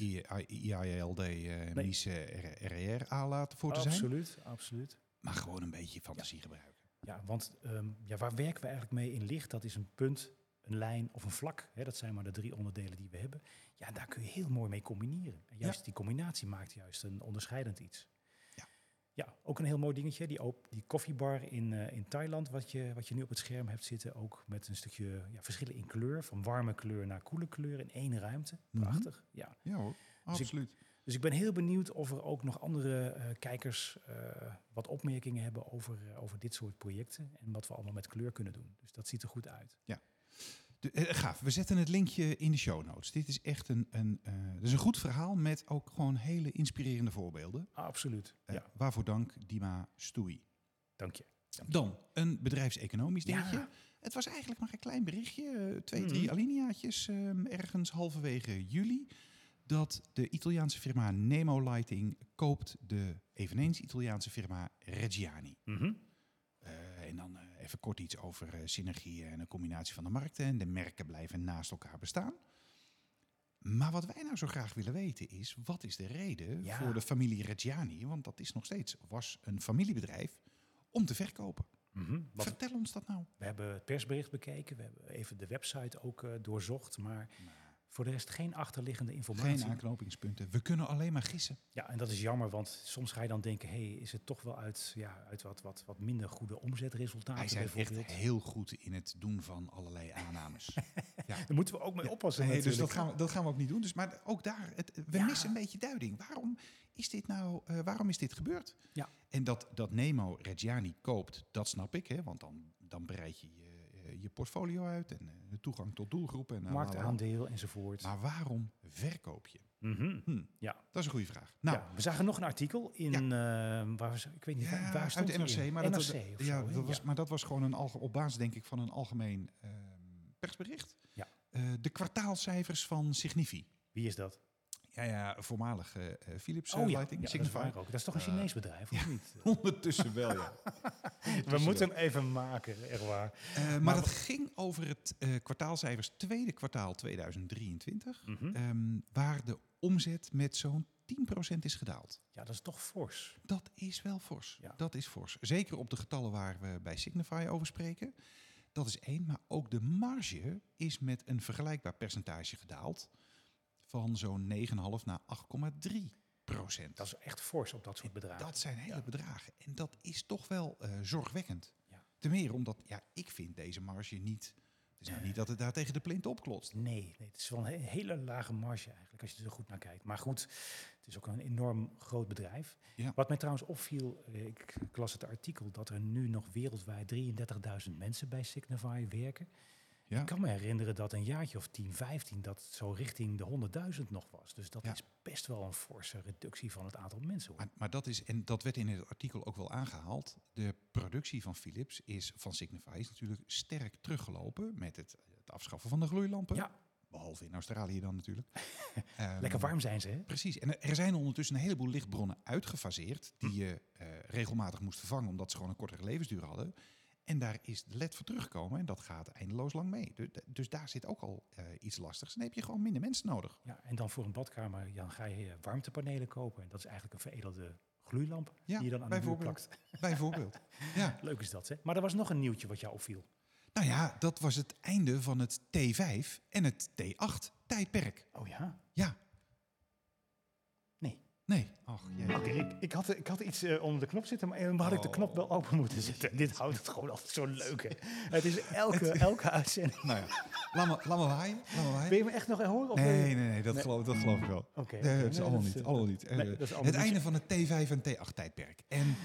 IALD, MIS, RER laten voor te zijn. Absoluut. Maar gewoon een beetje fantasie gebruiken. Ja, want waar werken we eigenlijk mee in licht? Dat is een punt, een lijn of een vlak. Hè, dat zijn maar de 3 onderdelen die we hebben. Ja, daar kun je heel mooi mee combineren. En juist die combinatie maakt juist een onderscheidend iets. Ja, ook een heel mooi dingetje. Die koffiebar in Thailand, wat je nu op het scherm hebt zitten. Ook met een stukje verschillen in kleur. Van warme kleur naar koele kleur in 1 ruimte. Prachtig. Ja Hoor, absoluut. Dus ik ben heel benieuwd of er ook nog andere kijkers wat opmerkingen hebben over dit soort projecten. En wat we allemaal met kleur kunnen doen. Dus dat ziet er goed uit. Ja. Gaaf, we zetten het linkje in de show notes. Dit is echt een goed verhaal met ook gewoon hele inspirerende voorbeelden. Absoluut. Waarvoor dank, Dima Stoei. Dank je. Dan een bedrijfseconomisch dingetje. Ja. Het was eigenlijk maar een klein berichtje, 2-3 alineaatjes ergens halverwege juli. Dat de Italiaanse firma Nemo Lighting koopt de eveneens Italiaanse firma Reggiani. En dan even kort iets over synergieën en een combinatie van de markten. En de merken blijven naast elkaar bestaan. Maar wat wij nou zo graag willen weten is, wat is de reden voor de familie Reggiani? Want dat is nog steeds, was een familiebedrijf, om te verkopen. Vertel ons dat nou. We hebben het persbericht bekeken. We hebben even de website ook doorzocht. Maar voor de rest geen achterliggende informatie. Geen aanknopingspunten. We kunnen alleen maar gissen. Ja, en dat is jammer, want soms ga je dan denken, is het toch wel uit wat minder goede omzetresultaten? Hij zijn echt heel goed in het doen van allerlei aannames. Daar moeten we ook mee oppassen. Nee, dus dat gaan we ook niet doen. Dus, maar ook daar, we missen een beetje duiding. Waarom is dit gebeurd? Ja. En dat Nemo Reggiani koopt, dat snap ik. Hè, want dan breid je je portfolio uit en de toegang tot doelgroepen. En marktaandeel enzovoort. Maar waarom verkoop je? Ja. Dat is een goede vraag. Nou, we zagen nog een artikel in, ik weet niet, waar stond uit de NRC. Maar dat was gewoon op basis, denk ik, van een algemeen persbericht. Ja. De kwartaalcijfers van Signifi. Wie is dat? Ja, voormalig Philips Lighting. Signify ook. Dat is toch een Chinees bedrijf, of niet? Ondertussen wel, ja. We moeten hem even maken, echt waar. Maar het ging over het kwartaalcijfers tweede kwartaal 2023... waar de omzet met zo'n 10% is gedaald. Ja, dat is toch fors. Dat is wel fors. Ja. Dat is fors. Zeker op de getallen waar we bij Signify over spreken. Dat is 1, maar ook de marge is met een vergelijkbaar percentage gedaald. Van zo'n 9,5 naar 8,3. Dat is echt fors op dat soort bedragen. Dat zijn hele bedragen. En dat is toch wel zorgwekkend. Ja. Ten meer omdat, ik vind deze marge niet... Het is nou niet dat het daar tegen de plint opklotst. Nee, het is wel een hele lage marge eigenlijk, als je er goed naar kijkt. Maar goed, het is ook een enorm groot bedrijf. Ja. Wat mij trouwens opviel, ik las het artikel, dat er nu nog wereldwijd 33.000 mensen bij Signify werken. Ja. Ik kan me herinneren dat een jaartje of 10, 15, dat het zo richting de 100.000 nog was. Dus dat is best wel een forse reductie van het aantal mensen. Hoor. Maar dat is, en dat werd in het artikel ook wel aangehaald, de productie van Philips van Signify is natuurlijk sterk teruggelopen met het afschaffen van de gloeilampen. Ja. Behalve in Australië dan natuurlijk. Lekker warm zijn ze, hè? Precies. En er zijn ondertussen een heleboel lichtbronnen uitgefaseerd die je regelmatig moest vervangen omdat ze gewoon een kortere levensduur hadden. En daar is de LED voor teruggekomen en dat gaat eindeloos lang mee. Dus daar zit ook al iets lastigs. En dan heb je gewoon minder mensen nodig. Ja, en dan voor een badkamer dan ga je warmtepanelen kopen. En dat is eigenlijk een veredelde gloeilamp die je dan aan de muur plakt. Bijvoorbeeld. Ja. Leuk is dat, hè? Maar er was nog een nieuwtje wat jou opviel. Nou ja, dat was het einde van het T5 en het T8 tijdperk. Oh ja? Ja. Nee. Ach, jee. Oké, ik had iets onder de knop zitten, maar had ik de knop wel open moeten zetten. Dit houdt het gewoon altijd zo leuk, hè? Het is elke uitzending. Nou ja, laat me waaien. Wil je me echt nog horen? Of Nee, dat geloof ik wel. Oké. Dat is allemaal niet. Het einde van het T5 en T8 tijdperk. En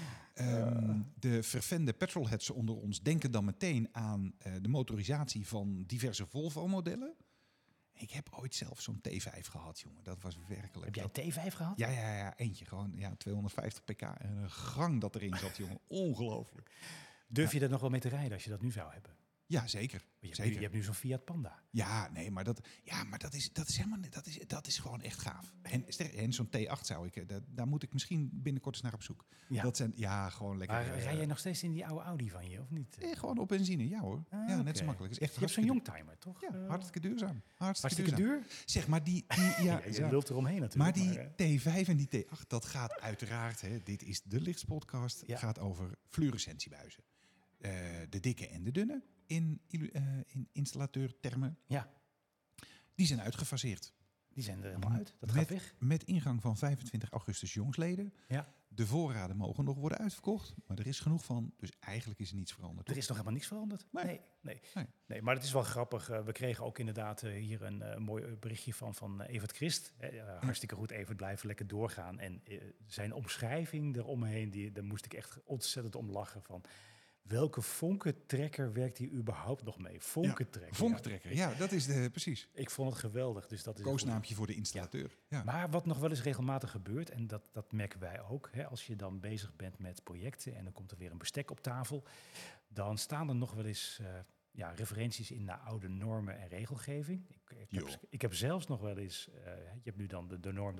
de vervende petrolheads onder ons denken dan meteen aan de motorisatie van diverse Volvo-modellen. Ik heb ooit zelf zo'n T5 gehad, jongen. Dat was werkelijk... Heb jij een T5 gehad? Ja, eentje. Gewoon 250 pk en een gang dat erin zat, jongen. Ongelooflijk. Durf je er nog wel mee te rijden als je dat nu zou hebben? Ja, zeker. Je hebt nu zo'n Fiat Panda. Ja, nee, maar dat is helemaal dat is gewoon echt gaaf. En zo'n T8 zou ik, daar moet ik misschien binnenkort eens naar op zoek. Ja. Dat zijn gewoon lekker. Maar rij jij nog steeds in die oude Audi van je, of niet? Gewoon op benzine, ja hoor. Net zo makkelijk. Is echt je hebt zo'n youngtimer, toch? Ja, hartstikke duurzaam. Hartstikke duur? Zeg maar die je lult eromheen natuurlijk. Maar die T5 en die T8, dat gaat uiteraard, dit is de Lichtspodcast, gaat over fluorescentiebuizen. De dikke en de dunne in installateurtermen. Ja. Die zijn uitgefaseerd. Die zijn er helemaal uit. Dat gaat weg. Met ingang van 25 augustus jongsleden. Ja. De voorraden mogen nog worden uitverkocht, maar er is genoeg van. Dus eigenlijk is er niets veranderd. Er is nog helemaal niks veranderd? Nee, maar het is wel grappig. We kregen ook inderdaad hier een mooi berichtje van Evert Christ. Hartstikke goed, Evert, blijven lekker doorgaan. En zijn omschrijving eromheen, daar moest ik echt ontzettend om lachen van... Welke vonkentrekker werkt hier überhaupt nog mee? Vonkentrekker. Vonkentrekker, dat is precies. Ik vond het geweldig. Dus dat is koosnaampje voor de installateur. Ja. Maar wat nog wel eens regelmatig gebeurt, en dat merken wij ook, als je dan bezig bent met projecten en dan komt er weer een bestek op tafel, dan staan er nog wel eens referenties in naar oude normen en regelgeving. Ik heb zelfs nog wel eens, je hebt nu dan de norm,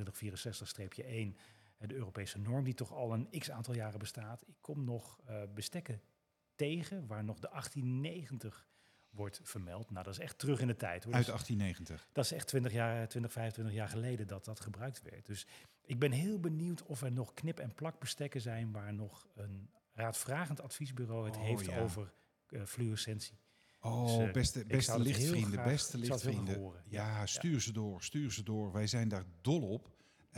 de 12464-1, de Europese norm die toch al een x-aantal jaren bestaat. Ik kom nog bestekken tegen waar nog de 1890 wordt vermeld. Nou, dat is echt terug in de tijd. Hoor. Uit 1890. Dat is echt 25 jaar geleden dat gebruikt werd. Dus ik ben heel benieuwd of er nog knip- en plakbestekken zijn waar nog een raadvragend adviesbureau het heeft over fluorescentie. Dus, beste lichtvrienden. Ja, stuur ze door. Wij zijn daar dol op.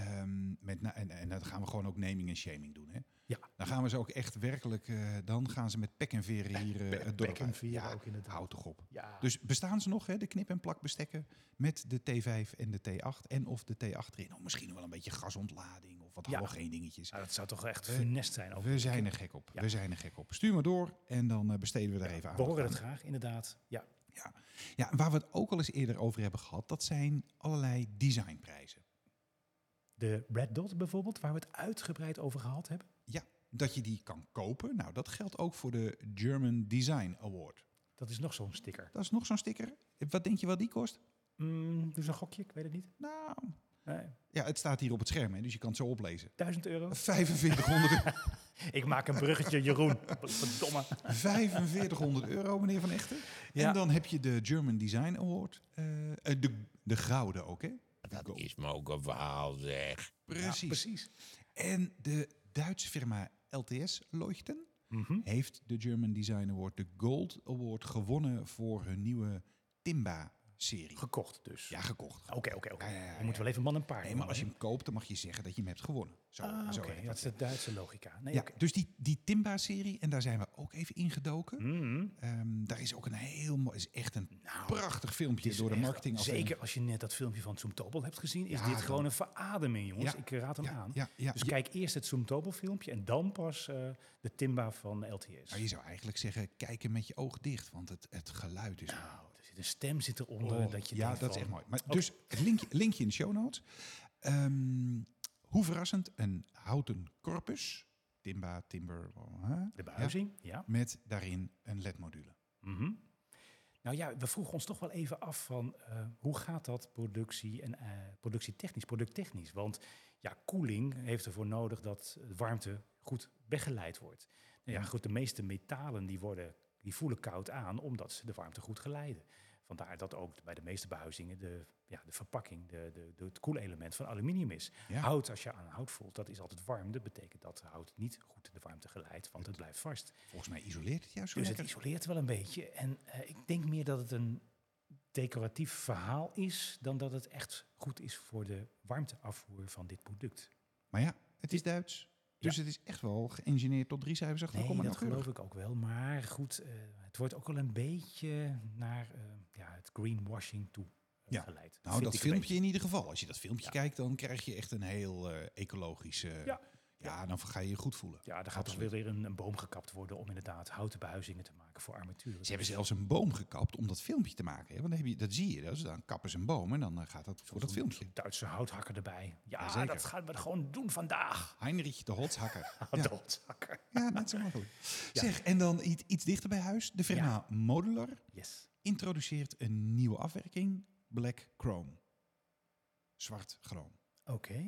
En dan gaan we gewoon ook naming en shaming doen. Hè? Ja. Dan gaan we ze ook echt werkelijk... dan gaan ze met pek en veren hier het dorp uit. Ook inderdaad. Houd toch op. Ja. Dus bestaan ze nog, de knip- en plakbestekken met de T5 en de T8 en of de T8 erin? Of misschien nog wel een beetje gasontlading of wat halogeen dingetjes. Nou, dat zou toch echt funest zijn. Ook we zijn er gek op. We zijn er gek op. Stuur maar door en dan besteden we daar even aan. We horen het graag, inderdaad. Ja, waar we het ook al eens eerder over hebben gehad, dat zijn allerlei designprijzen. De Red Dot bijvoorbeeld, waar we het uitgebreid over gehad hebben. Ja, dat je die kan kopen. Nou, dat geldt ook voor de German Design Award. Dat is nog zo'n sticker. Dat is nog zo'n sticker. Wat denk je wat die kost? Doe eens een gokje, ik weet het niet. Nou, nee. Ja, het staat hier op het scherm, dus je kan het zo oplezen. €1000? 4500 euro. Ik maak een bruggetje, Jeroen. Verdomme. €4500, meneer Van Echten. Ja. En dan heb je de German Design Award. De gouden ook, hè? Dat is me ook een verhaal, zeg. Precies. Ja, precies. En de Duitse firma LTS Leuchten heeft de German Design Award, de Gold Award, gewonnen voor hun nieuwe Timba serie. Gekocht dus? Ja, gekocht. Oké. Ja. Je moet wel even man en paard. Nee, maar als je hem koopt, dan mag je zeggen dat je hem hebt gewonnen. Zo werkt dat is de Duitse logica. Nee, ja, dus die Timba-serie, en daar zijn we ook even ingedoken. Daar is ook een heel mooi, is echt een prachtig filmpje door de marketing. Zeker als je net dat filmpje van Zoomtobel hebt gezien, is dit gewoon een verademing, jongens. Ik raad hem aan. Dus kijk eerst het Zoomtobel filmpje en dan pas de Timba van LTS. Nou, je zou eigenlijk zeggen, kijk hem met je oog dicht, want het geluid is... De stem zit eronder. Dat je denkt dat is echt mooi. Maar dus het linkje in de show notes. Hoe verrassend, een houten corpus, timber, de behuizing, met daarin een LED-module. Nou ja, we vroegen ons toch wel even af van hoe gaat dat producttechnisch? Want koeling heeft ervoor nodig dat de warmte goed weggeleid wordt. Nou ja, goed, de meeste metalen die voelen koud aan omdat ze de warmte goed geleiden. Vandaar dat ook bij de meeste behuizingen de verpakking, het koelelement van aluminium is. Ja. Hout, als je aan hout voelt, dat is altijd warm. Dat betekent dat hout niet goed de warmte geleidt, want het blijft vast. Volgens mij isoleert het juist zo Dus lekker. het isoleert wel een beetje. En ik denk meer dat het een decoratief verhaal is dan dat het echt goed is voor de warmteafvoer van dit product. Maar ja, het is Duits. Dus het is echt wel geïngineerd tot 3 cijfers achter. Nee, dat geloof ik ook wel. Maar goed, het wordt ook wel een beetje naar het greenwashing toe geleid. Nou, dat filmpje in ieder geval. Als je dat filmpje kijkt, dan krijg je echt een heel ecologische... dan ga je je goed voelen. Ja, er gaat toch weer een boom gekapt worden om inderdaad houten behuizingen te maken voor armaturen. Ze hebben zelfs een boom gekapt om dat filmpje te maken. Hè? Want dat zie je. Dus dan kappen ze een boom en dan gaat dat voor dat filmpje. Duitse houthakker erbij. Ja, dat gaan we gewoon doen vandaag. Heinrich de Holzhakker. De Holzhakker. Ja, net zo makkelijk. Zeg, en dan iets dichter bij huis. De firma Modular introduceert een nieuwe afwerking. Black Chrome. Zwart chroom. Oké.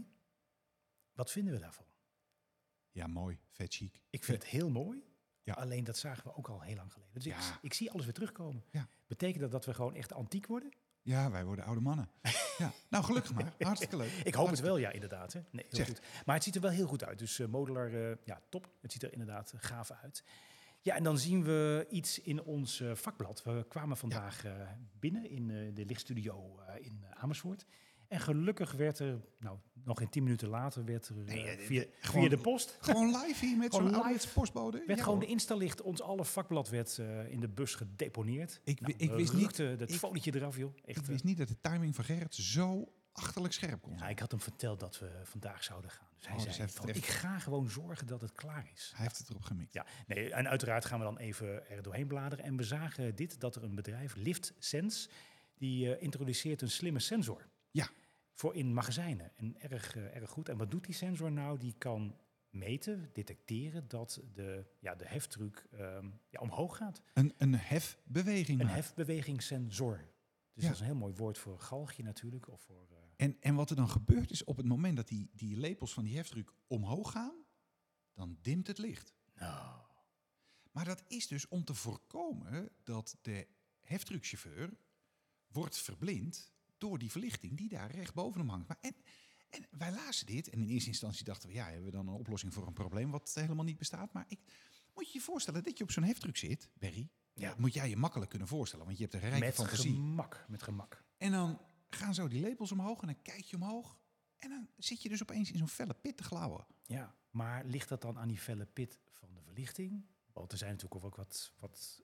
Wat vinden we daarvan? Ja, mooi. Vet chic. Ik vind het heel mooi. Ja. Alleen dat zagen we ook al heel lang geleden. Dus ik zie alles weer terugkomen. Ja. Betekent dat we gewoon echt antiek worden? Ja, wij worden oude mannen. Nou, gelukkig maar. Hartstikke leuk. Ik hoop het wel, inderdaad. Hè. Nee, heel goed. Maar het ziet er wel heel goed uit. Dus Modular, top. Het ziet er inderdaad gaaf uit. Ja, en dan zien we iets in ons vakblad. We kwamen vandaag binnen in de lichtstudio in Amersfoort. En gelukkig werd er, nog geen 10 minuten later, werd er via de post. Gewoon live hier met zo'n ouderwetse postbode? Werd gewoon de Instalicht, ons alle vakblad werd in de bus gedeponeerd. Ik wist niet het folietje eraf, joh. Echt, ik wist niet dat de timing van Gerrit zo achterlijk scherp kon zijn. Ja, ik had hem verteld dat we vandaag zouden gaan. Dus hij zei, ik ga gewoon zorgen dat het klaar is. Hij heeft het erop gemikt. Ja, nee, en uiteraard gaan we dan even er doorheen bladeren. En we zagen dat er een bedrijf, LiftSense, die introduceert een slimme sensor. Ja. Voor in magazijnen. En erg goed. En wat doet die sensor nou? Die kan meten, detecteren dat de heftruck omhoog gaat. Een hefbeweging. Een hefbewegingssensor. Dus dat is een heel mooi woord voor galgje natuurlijk. Of voor, En wat er dan gebeurt is op het moment dat die lepels van die heftruck omhoog gaan, dan dimt het licht. Nou. Maar dat is dus om te voorkomen dat de heftruckchauffeur wordt verblind door die verlichting die daar recht boven hem hangt. Maar en wij lazen dit en in eerste instantie dachten we, hebben we dan een oplossing voor een probleem wat helemaal niet bestaat. Maar moet je je voorstellen dat je op zo'n heftruck zit, Berry. Ja. Dat moet jij je makkelijk kunnen voorstellen, want je hebt een rijke fantasie. Met gemak. En dan gaan zo die lepels omhoog en dan kijk je omhoog. En dan zit je dus opeens in zo'n felle pit te glauwen. Ja, maar ligt dat dan aan die felle pit van de verlichting? Want er zijn natuurlijk ook wat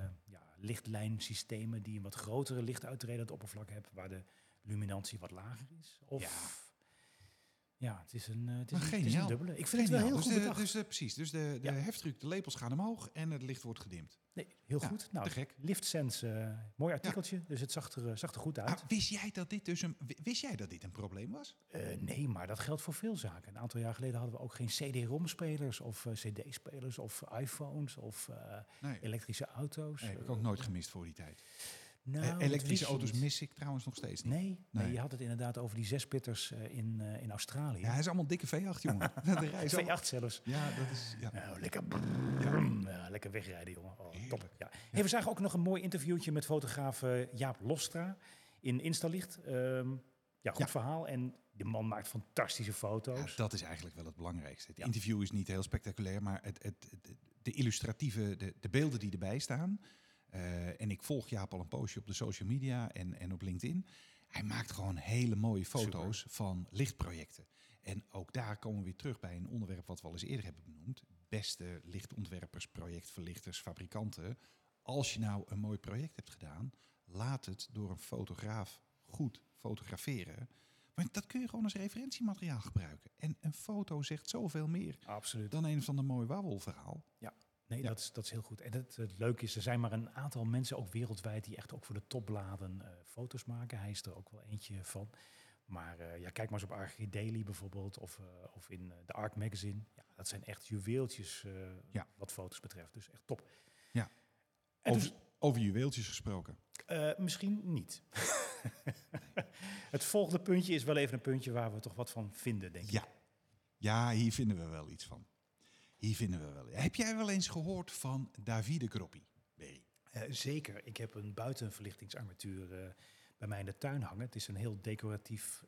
lichtlijnsystemen die een wat grotere lichtuitredend oppervlak hebben, waar de luminantie wat lager is. Of het is een dubbele. Ik vind het wel heel goed bedacht. Precies, dus de heftruck, de lepels gaan omhoog en het licht wordt gedimd. Nee, heel goed. Nou, te gek. LiftSense, mooi artikeltje, dus het zag er goed uit. Wist jij dat dit een probleem was? Nee, maar dat geldt voor veel zaken. Een aantal jaar geleden hadden we ook geen CD-ROM-spelers of CD-spelers of iPhones of elektrische auto's. Nee, heb ik ook nooit gemist voor die tijd. Nou, elektrische auto's mis ik trouwens nog steeds niet. Nee, je had het inderdaad over die 6-pitters in Australië. Ja, hij is allemaal dikke V8, jongen. V8 zelfs. Ja, dat is... Ja. Lekker wegrijden, jongen. Oh, top. Ja. Hey, we zagen ook nog een mooi interviewtje met fotograaf Jaap Lostra in Instalicht. Goed verhaal. En de man maakt fantastische foto's. Ja, dat is eigenlijk wel het belangrijkste. Het interview is niet heel spectaculair, maar de illustratieve, de beelden die erbij staan, En ik volg Jaap al een poosje op de social media en op LinkedIn. Hij maakt gewoon hele mooie foto's van lichtprojecten. En ook daar komen we weer terug bij een onderwerp wat we al eens eerder hebben benoemd. Beste lichtontwerpers, projectverlichters, fabrikanten. Als je nou een mooi project hebt gedaan, laat het door een fotograaf goed fotograferen. Want dat kun je gewoon als referentiemateriaal gebruiken. En een foto zegt zoveel meer dan een of ander mooi wauwelverhaal. Ja. Nee, ja. Dat is heel goed. En het leuke is, er zijn maar een aantal mensen ook wereldwijd die echt ook voor de topbladen foto's maken. Hij is er ook wel eentje van. Maar kijk maar eens op Archie Daily bijvoorbeeld of in de Arc Magazine. Ja, dat zijn echt juweeltjes wat foto's betreft. Dus echt top. Ja. Over juweeltjes gesproken. Misschien niet. Het volgende puntje is wel even een puntje waar we toch wat van vinden, denk ik. Ja, hier vinden we wel iets van. Heb jij wel eens gehoord van Davide Groppi, Berry? Zeker. Ik heb een buitenverlichtingsarmatuur bij mij in de tuin hangen. Het is een heel decoratief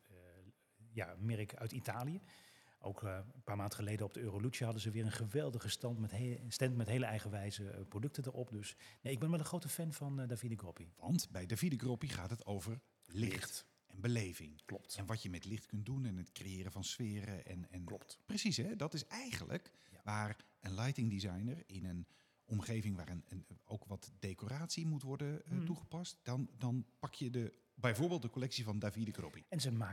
merk uit Italië. Ook een paar maanden geleden op de Euroluce hadden ze weer een geweldige stand met hele eigenwijze producten erop. Dus nee, ik ben wel een grote fan van Davide Groppi. Want bij Davide Groppi gaat het over licht. En beleving. Klopt. En wat je met licht kunt doen en het creëren van sferen. En klopt. Precies, hè? Dat is eigenlijk waar een lighting designer in een omgeving waar ook wat decoratie moet worden toegepast. Dan pak je bijvoorbeeld de collectie van Davide Groppi. En ze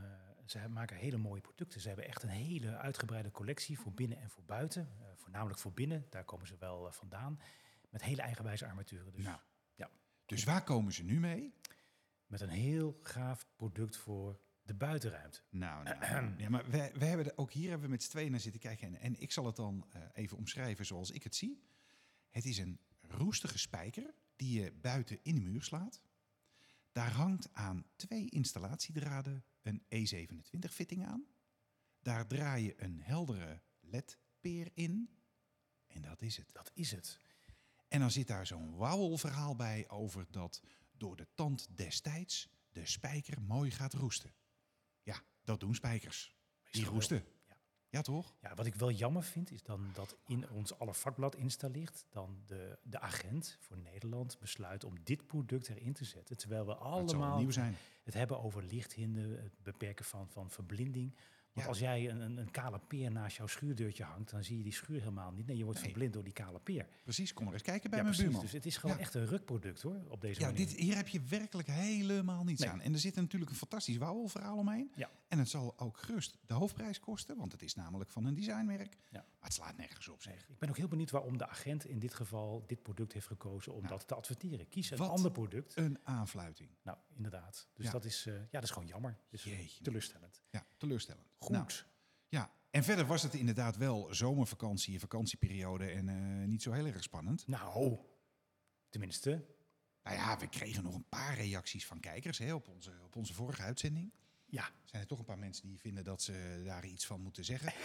maken hele mooie producten. Ze hebben echt een hele uitgebreide collectie voor binnen en voor buiten. Voornamelijk voor binnen, daar komen ze wel vandaan. Met hele eigenwijze armaturen. Dus, Dus waar komen ze nu mee? Met een heel gaaf product voor de buitenruimte. Nou. Ja, maar we hebben ook hier hebben we met z'n tweeën naar zitten kijken. En ik zal het dan even omschrijven zoals ik het zie. Het is een roestige spijker die je buiten in de muur slaat. Daar hangt aan 2 installatiedraden een E27-fitting aan. Daar draai je een heldere LED-peer in. En dat is het. En dan zit daar zo'n wauwelverhaal bij over dat door de tand destijds de spijker mooi gaat roesten. Ja, dat doen spijkers. Die roesten. Ja, toch? Ja, wat ik wel jammer vind, is dan dat in ons aller vakblad installeert dan de agent voor Nederland besluit om dit product erin te zetten. Terwijl we allemaal nieuw zijn. Het hebben over lichthinder, het beperken van verblinding. Want als jij een kale peer naast jouw schuurdeurtje hangt, dan zie je die schuur helemaal niet. Nee, je wordt verblind door die kale peer. Precies, kom maar eens kijken bij mijn buurman. Dus het is gewoon echt een rukproduct hoor, op deze manier. Hier heb je werkelijk helemaal niets aan. En er zit natuurlijk een fantastisch wauwelverhaal omheen. Ja. En het zal ook gerust de hoofdprijs kosten, want het is namelijk van een designmerk. Ja. Maar het slaat nergens op, zeg. Ik ben ook heel benieuwd waarom de agent in dit geval dit product heeft gekozen om dat te adverteren. Kies een ander product. Een aanfluiting. Nou, inderdaad. Dus dat is gewoon jammer. Dus teleurstellend. Ja, teleurstellend. Goed. Nou, ja, en verder was het inderdaad wel zomervakantie, vakantieperiode en niet zo heel erg spannend. Nou, tenminste. Nou ja, we kregen nog een paar reacties van kijkers op onze vorige uitzending. Ja. Zijn er toch een paar mensen die vinden dat ze daar iets van moeten zeggen?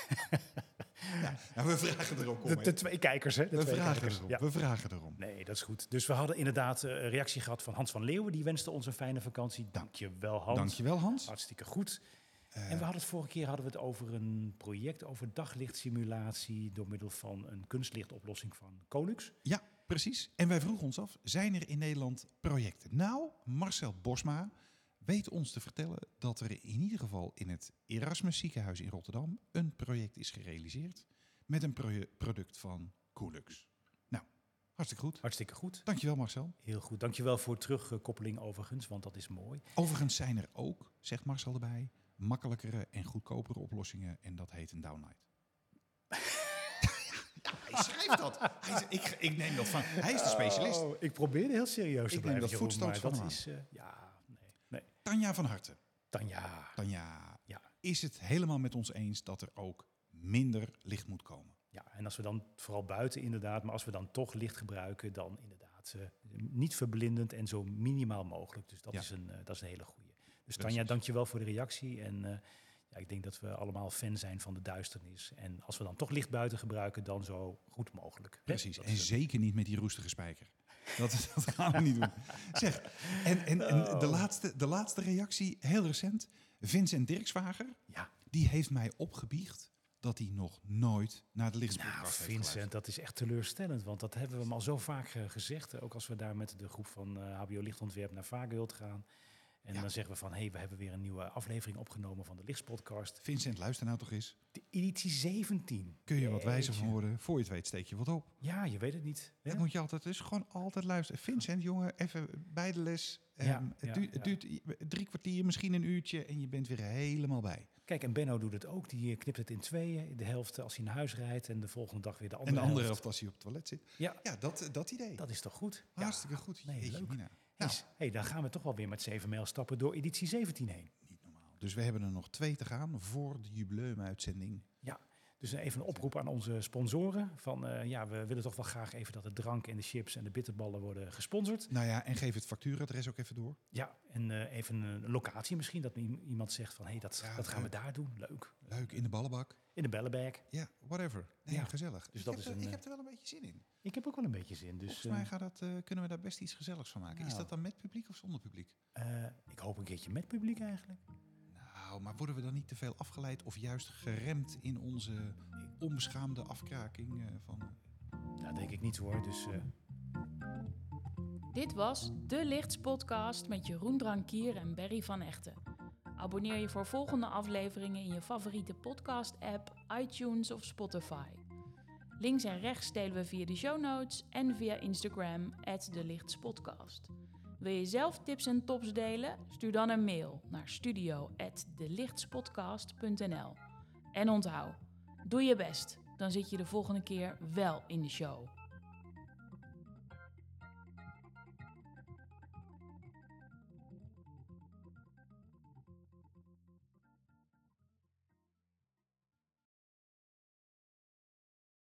We vragen er ook om. De 2 kijkers, hè? We vragen erom. Nee, dat is goed. Dus we hadden inderdaad een reactie gehad van Hans van Leeuwen. Die wenste ons een fijne vakantie. Dankjewel, Hans. Hartstikke goed. En vorige keer hadden we het over een project over daglichtsimulatie door middel van een kunstlichtoplossing van Colux. Ja, precies. En wij vroegen ons af, zijn er in Nederland projecten? Nou, Marcel Bosma weet ons te vertellen dat er in ieder geval in het Erasmus ziekenhuis in Rotterdam een project is gerealiseerd met een product van Colux. Nou, hartstikke goed. Hartstikke goed. Dankjewel Marcel. Heel goed. Dankjewel voor terugkoppeling overigens, want dat is mooi. Overigens zijn er ook, zegt Marcel erbij, makkelijkere en goedkopere oplossingen en dat heet een downlight. Hij schrijft dat. Ik neem dat van. Hij is de specialist. Ik probeer heel serieus te blijven. Ik neem dat voetstoots van hem. Nee. Tanja van Harten. Tanja. Is het helemaal met ons eens dat er ook minder licht moet komen? Ja, en als we dan vooral buiten inderdaad, maar als we dan toch licht gebruiken, dan inderdaad niet verblindend en zo minimaal mogelijk. Dus dat is een hele goede. Dus Tanja, dankjewel voor de reactie. En ik denk dat we allemaal fan zijn van de duisternis. En als we dan toch licht buiten gebruiken, dan zo goed mogelijk. Precies, en zeker niet met die roestige spijker. Dat gaan we niet doen. Zeg, en de laatste reactie, heel recent. Vincent Dirkswager, die heeft mij opgebiecht dat hij nog nooit naar de Lichtspodcast heeft Vincent, geluisterd. dat is echt teleurstellend. Want dat hebben we hem al zo vaak gezegd. Ook als we daar met de groep van HBO Lichtontwerp naar Vageult gaan. En dan zeggen we van, we hebben weer een nieuwe aflevering opgenomen van de Lichtspodcast. Vincent, luister nou toch eens. De editie 17. Kun je wat wijzer van worden? Voor je het weet steek je wat op. Ja, je weet het niet. Hè? Dat moet je altijd, dus gewoon altijd luisteren. Vincent, jongen, even bij de les. Het duurt 3 kwartier, misschien een uurtje en je bent weer helemaal bij. Kijk, en Benno doet het ook. Die knipt het in tweeën. De helft als hij naar huis rijdt en de volgende dag weer de andere En de andere helft. helft als hij op het toilet zit. Ja, Dat idee. dat is toch goed? Hartstikke goed. Nee, Jeetje, leuk. Mina. Dan gaan we toch wel weer met 7 mijl stappen door editie 17 heen. Niet normaal. Dus we hebben er nog 2 te gaan voor de jubileumuitzending. Ja, dus even een oproep aan onze sponsoren. Van we willen toch wel graag even dat de drank en de chips en de bitterballen worden gesponsord. Nou ja, en geef het factuuradres ook even door. Ja, en even een locatie misschien. Dat iemand zegt van, dat gaan we daar doen. Leuk. Leuk, in de ballenbak. In de bellenbag. Ja, whatever. Nee, Ja. gezellig. Dus dat ik heb er wel een beetje zin in. Ik heb ook wel een beetje zin. Dus, Volgens mij kunnen we daar best iets gezelligs van maken. Nou. Is dat dan met publiek of zonder publiek? ik hoop een keertje met publiek eigenlijk. Nou, maar worden we dan niet te veel afgeleid of juist geremd in onze onbeschaamde afkraking van... Dat denk ik niet hoor. Dus Dit was De Lichtspodcast met Jeroen Drankier en Berry van Echten. Abonneer je voor volgende afleveringen in je favoriete podcast-app, iTunes of Spotify. Links en rechts delen we via de show notes en via Instagram @delichtspodcast. Wil je zelf tips en tops delen? Stuur dan een mail naar studio@delichtspodcast.nl. En onthoud, doe je best, dan zit je de volgende keer wel in de show.